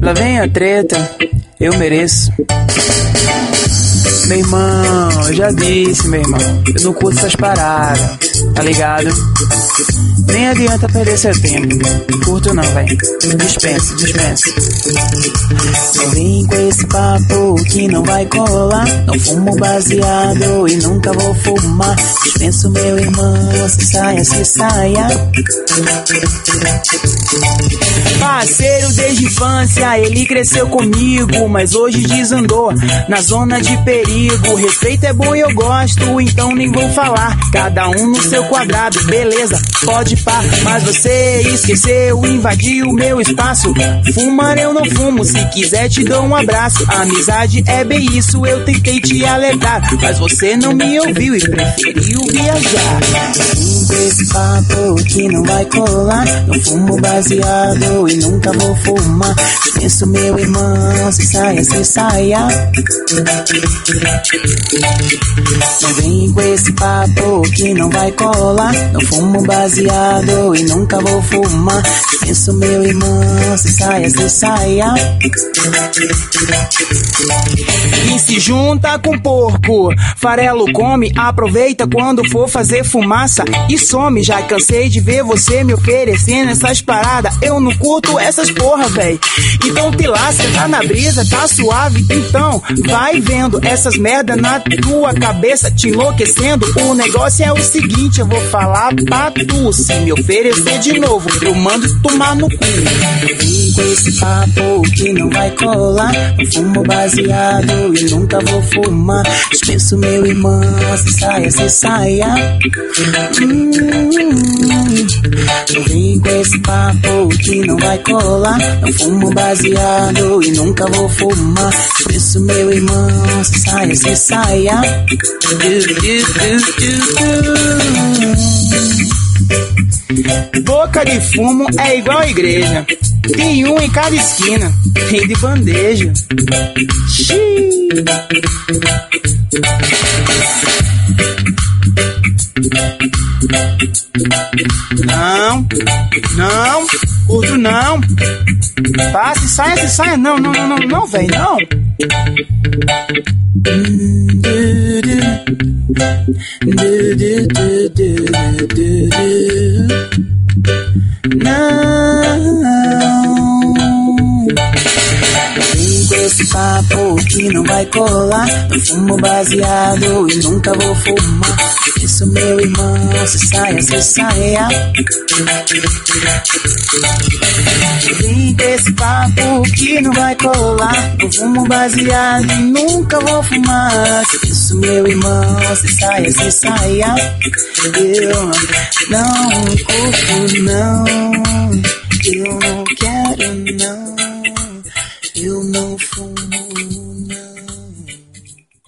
Lá vem a treta, eu mereço. Meu irmão, eu já disse, meu irmão, eu não curto essas paradas, tá ligado? Nem adianta perder seu tempo, curto não, véi. Dispensa. Não vem com esse papo que não vai colar. Não fumo baseado e nunca vou fumar. Dispenso, meu irmão, se saia. Parceiro desde infância, ele cresceu comigo, mas hoje desandou na zona de perigo. Respeito é bom e eu gosto, então nem vou falar. Cada um no seu quadrado, beleza, pode pá. Mas você esqueceu, invadiu o meu espaço. Fumar eu não fumo, se quiser te dou um abraço. A amizade é bem isso, eu tentei te alertar, mas você não me ouviu e preferiu viajar. Esse papo que não vai colar. Não fumo baseado e nunca vou fumar. Penso, meu irmão, se saia. Não vem com esse papo que não vai colar. Não fumo baseado e nunca vou fumar. Penso, meu irmão, se saia. E se junta com porco, farelo come, aproveita quando for fazer fumaça e some. Já cansei de ver você me oferecendo essas paradas. Eu não curto essas porra, véi. Então te lasca, tá na brisa, tá suave. Então vai vendo essas merda na tua cabeça te enlouquecendo. O negócio é o seguinte, eu vou falar pra tu. Se me oferecer de novo, eu mando tomar no cu. Vem com esse papo que não vai colar. Não fumo baseado e nunca vou fumar. Dispenso, meu irmão, se saia. Não vem com esse papo que não vai colar. Não fumo baseado e nunca vou fumar. Dispenso, meu irmão, se saia. Boca de fumo é igual a igreja. Tem um em cada esquina, tem de bandeja. Xiii. Não, outro não. Passe, saia, não, véi, não. Esse papo que não vai colar. Não fumo baseado e nunca vou fumar. Isso, meu irmão, se saia. Vem desse papo que não vai colar. Não fumo baseado e nunca vou fumar. Isso, meu irmão, se saia. Eu não curto, não.